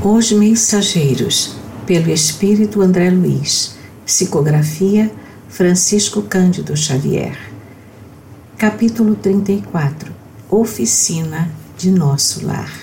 Os Mensageiros, pelo Espírito André Luiz. Psicografia Francisco Cândido Xavier. Capítulo 34. Oficina de Nosso Lar.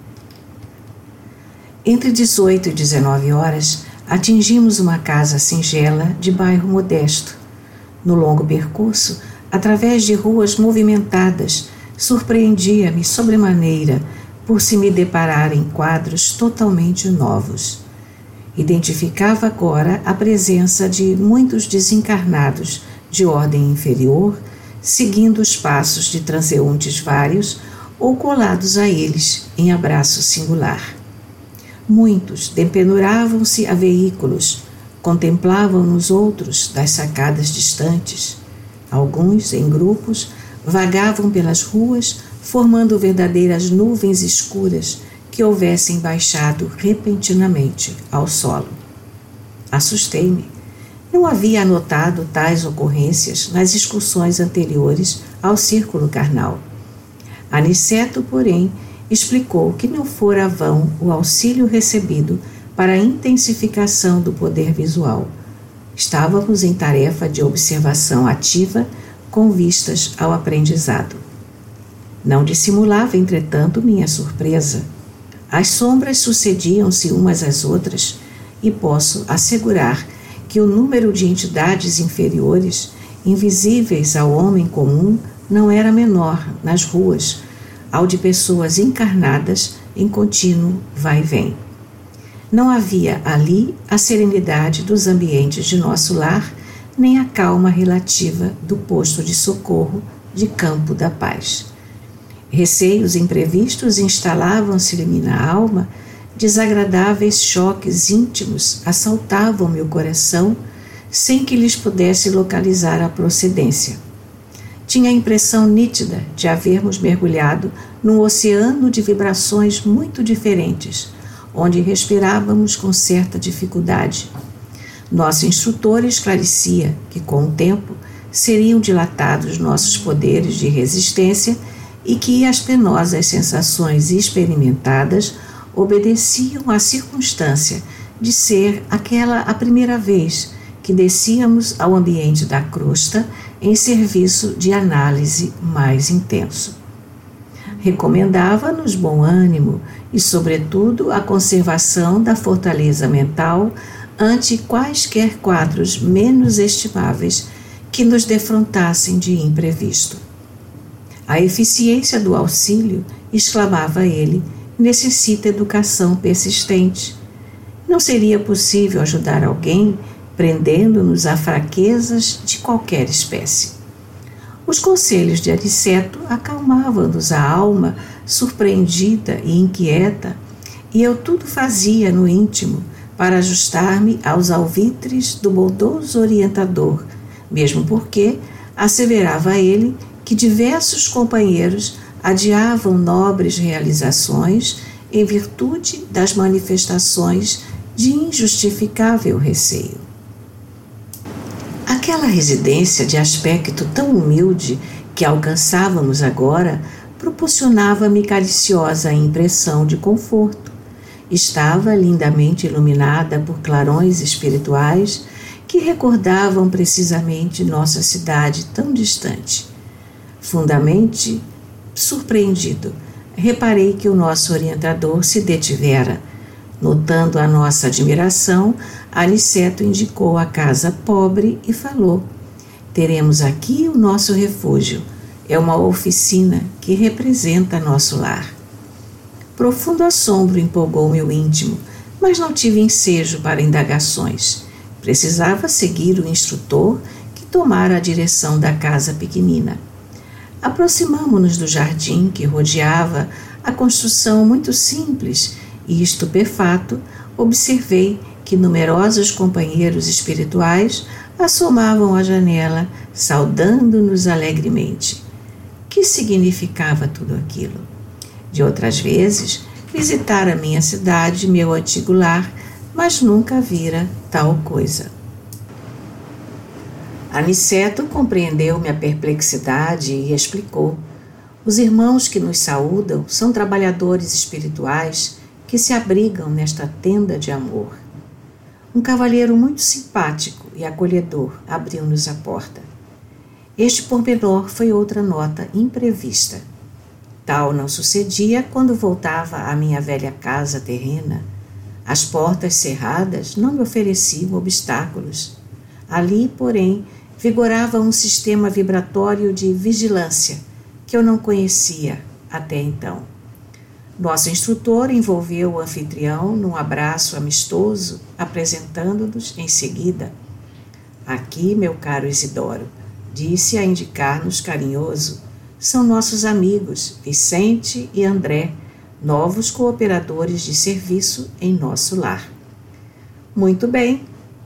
Entre 18 e 19 horas, atingimos uma casa singela de bairro modesto. No longo percurso, através de ruas movimentadas, surpreendia-me sobremaneira por se me deparar em quadros totalmente novos. Identificava agora a presença de muitos desencarnados de ordem inferior, seguindo os passos de transeuntes vários ou colados a eles em abraço singular. Muitos dependuravam-se a veículos, contemplavam nos outros das sacadas distantes. Alguns, em grupos, vagavam pelas ruas, formando verdadeiras nuvens escuras que houvessem baixado repentinamente ao solo. Assustei-me. Não havia anotado tais ocorrências nas excursões anteriores ao círculo carnal. Aniceto, porém, explicou que não fora vão o auxílio recebido para a intensificação do poder visual. Estávamos em tarefa de observação ativa com vistas ao aprendizado. Não dissimulava, entretanto, minha surpresa. As sombras sucediam-se umas às outras e posso assegurar que o número de entidades inferiores, invisíveis ao homem comum, não era menor nas ruas, ao de pessoas encarnadas em contínuo vai-vem. Não havia ali a serenidade dos ambientes de nosso lar, nem a calma relativa do posto de socorro de Campo da Paz. Receios imprevistos instalavam-se-me na alma, desagradáveis choques íntimos assaltavam meu coração, sem que lhes pudesse localizar a procedência. Tinha a impressão nítida de havermos mergulhado num oceano de vibrações muito diferentes, onde respirávamos com certa dificuldade. Nosso instrutor esclarecia que, com o tempo, seriam dilatados nossos poderes de resistência e que as penosas sensações experimentadas obedeciam à circunstância de ser aquela a primeira vez que descíamos ao ambiente da crosta em serviço de análise mais intenso. Recomendava-nos bom ânimo e, sobretudo, a conservação da fortaleza mental ante quaisquer quadros menos estimáveis que nos defrontassem de imprevisto. A eficiência do auxílio, exclamava ele, necessita educação persistente. Não seria possível ajudar alguém prendendo-nos a fraquezas de qualquer espécie. Os conselhos de Aniceto acalmavam-nos a alma surpreendida e inquieta, e eu tudo fazia no íntimo para ajustar-me aos alvitres do bondoso orientador, mesmo porque, asseverava ele, que diversos companheiros adiavam nobres realizações em virtude das manifestações de injustificável receio. Aquela residência de aspecto tão humilde que alcançávamos agora proporcionava-me caliciosa impressão de conforto. Estava lindamente iluminada por clarões espirituais que recordavam precisamente nossa cidade tão distante. Fundamente surpreendido, reparei que o nosso orientador se detivera. Notando a nossa admiração, Aniceto indicou a casa pobre e falou: teremos aqui o nosso refúgio. É uma oficina que representa nosso lar. Profundo assombro empolgou meu íntimo, mas não tive ensejo para indagações. Precisava seguir o instrutor que tomara a direção da casa pequenina. Aproximamo-nos do jardim que rodeava a construção muito simples e, estupefato, observei que numerosos companheiros espirituais assomavam à janela, saudando-nos alegremente. Que significava tudo aquilo? De outras vezes, visitara minha cidade, meu antigo lar, mas nunca vira tal coisa. Aniceto compreendeu minha perplexidade e explicou: os irmãos que nos saúdam são trabalhadores espirituais que se abrigam nesta tenda de amor. Um cavalheiro muito simpático e acolhedor abriu-nos a porta. Este pormenor foi outra nota imprevista. Tal não sucedia quando voltava à minha velha casa terrena. As portas cerradas não me ofereciam obstáculos. Ali, porém, vigorava um sistema vibratório de vigilância que eu não conhecia até então. Nosso instrutor envolveu o anfitrião num abraço amistoso, apresentando-nos em seguida. Aqui, meu caro Isidoro, disse a indicar-nos carinhoso, são nossos amigos Vicente e André, novos cooperadores de serviço em nosso lar. Muito bem,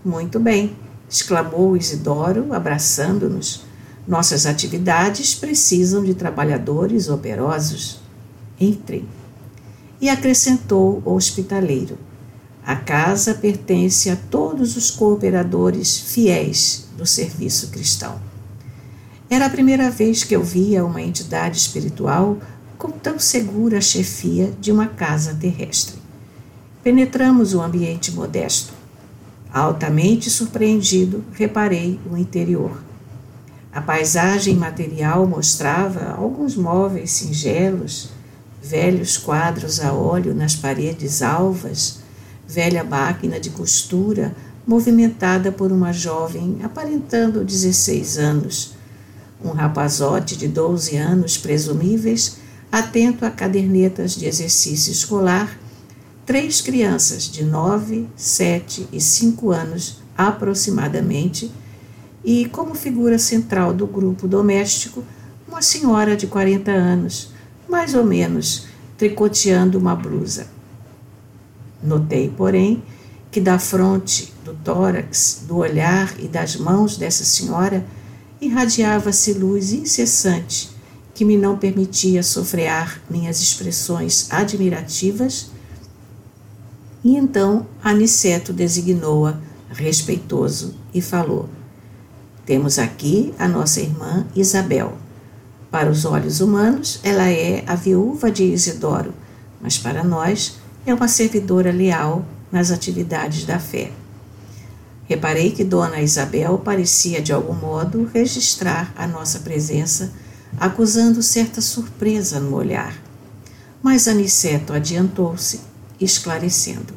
exclamou Isidoro, abraçando-nos. Nossas atividades precisam de trabalhadores operosos. Entrem. E acrescentou o hospitaleiro. A casa pertence a todos os cooperadores fiéis do serviço cristão. Era a primeira vez que eu via uma entidade espiritual com tão segura chefia de uma casa terrestre. Penetramos o ambiente modesto. Altamente surpreendido, reparei o interior. A paisagem material mostrava alguns móveis singelos, velhos quadros a óleo nas paredes alvas, velha máquina de costura movimentada por uma jovem aparentando 16 anos, um rapazote de 12 anos presumíveis, atento a cadernetas de exercício escolar, 3 crianças de 9, 7 e 5 anos aproximadamente, e como figura central do grupo doméstico, uma senhora de 40 anos, mais ou menos, tricoteando uma blusa. Notei, porém, que da fronte, do tórax, do olhar e das mãos dessa senhora irradiava-se luz incessante que me não permitia sofrear minhas expressões admirativas, e então Aniceto designou-a respeitoso e falou: temos aqui a nossa irmã Isabel. Para os olhos humanos, ela é a viúva de Isidoro, mas para nós é uma servidora leal nas atividades da fé. Reparei que Dona Isabel parecia de algum modo registrar a nossa presença, acusando certa surpresa no olhar. Mas Aniceto adiantou-se, esclarecendo.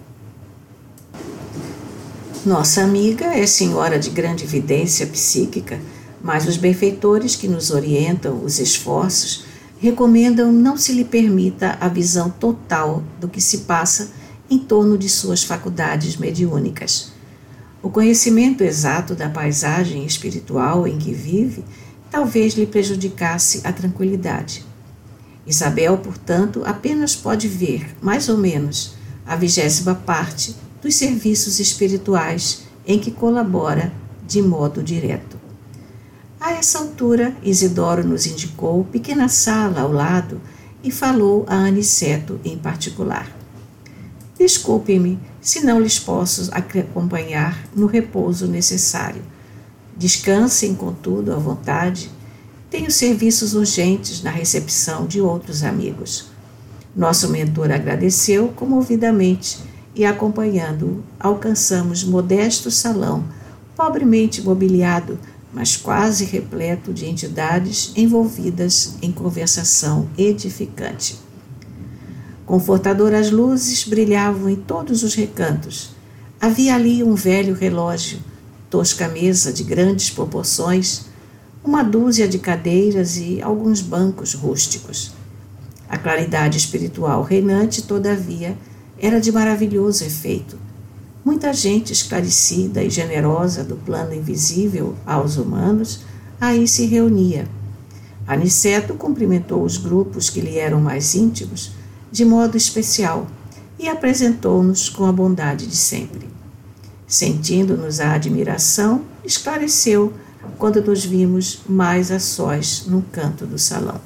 Nossa amiga é senhora de grande vidência psíquica, mas os benfeitores que nos orientam os esforços recomendam não se lhe permita a visão total do que se passa em torno de suas faculdades mediúnicas. O conhecimento exato da paisagem espiritual em que vive talvez lhe prejudicasse a tranquilidade. Isabel, portanto, apenas pode ver, mais ou menos, a 20ª parte dos serviços espirituais em que colabora de modo direto. A essa altura, Isidoro nos indicou pequena sala ao lado e falou a Aniceto em particular. Desculpem-me se não lhes posso acompanhar no repouso necessário. Descansem, contudo, à vontade. Tenho serviços urgentes na recepção de outros amigos. Nosso mentor agradeceu comovidamente e, acompanhando-o, alcançamos modesto salão, pobremente mobiliado, mas quase repleto de entidades envolvidas em conversação edificante. Confortadoras luzes brilhavam em todos os recantos. Havia ali um velho relógio, tosca mesa de grandes proporções, uma dúzia de cadeiras e alguns bancos rústicos. A claridade espiritual reinante, todavia, era de maravilhoso efeito. Muita gente esclarecida e generosa do plano invisível aos humanos aí se reunia. Aniceto cumprimentou os grupos que lhe eram mais íntimos de modo especial e apresentou-nos com a bondade de sempre. Sentindo-nos a admiração, esclareceu quando nos vimos mais a sós num canto do salão.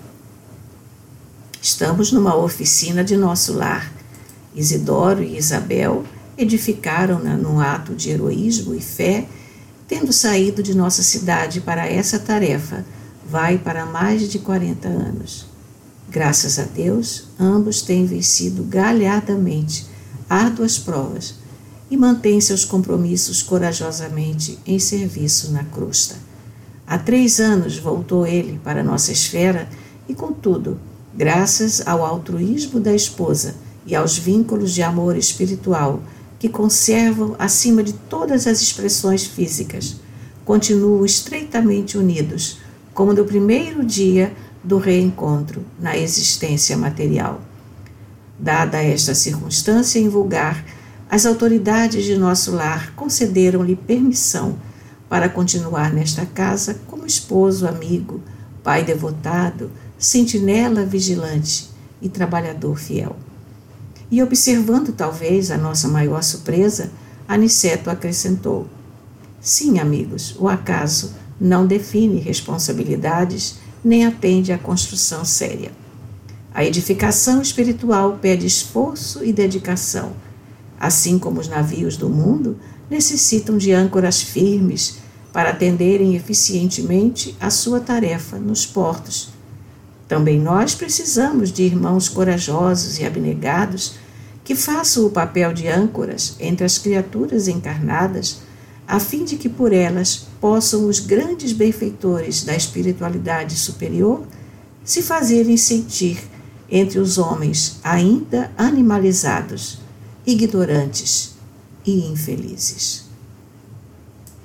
Estamos numa oficina de nosso lar. Isidoro e Isabel edificaram-na num ato de heroísmo e fé, tendo saído de nossa cidade para essa tarefa, vai para mais de 40 anos. Graças a Deus, ambos têm vencido galhardamente árduas provas e mantém seus compromissos corajosamente em serviço na crosta. Há 3 anos voltou ele para nossa esfera e, contudo, graças ao altruísmo da esposa e aos vínculos de amor espiritual que conservam acima de todas as expressões físicas, continuam estreitamente unidos, como no primeiro dia do reencontro na existência material. Dada esta circunstância invulgar, as autoridades de nosso lar concederam-lhe permissão para continuar nesta casa como esposo amigo, pai devotado, sentinela vigilante e trabalhador fiel. E observando talvez a nossa maior surpresa, Aniceto acrescentou: sim, amigos, o acaso não define responsabilidades nem atende à construção séria. A edificação espiritual pede esforço e dedicação, assim como os navios do mundo necessitam de âncoras firmes para atenderem eficientemente a sua tarefa nos portos. Também nós precisamos de irmãos corajosos e abnegados que façam o papel de âncoras entre as criaturas encarnadas, a fim de que por elas possam os grandes benfeitores da espiritualidade superior se fazerem sentir entre os homens ainda animalizados, ignorantes e infelizes.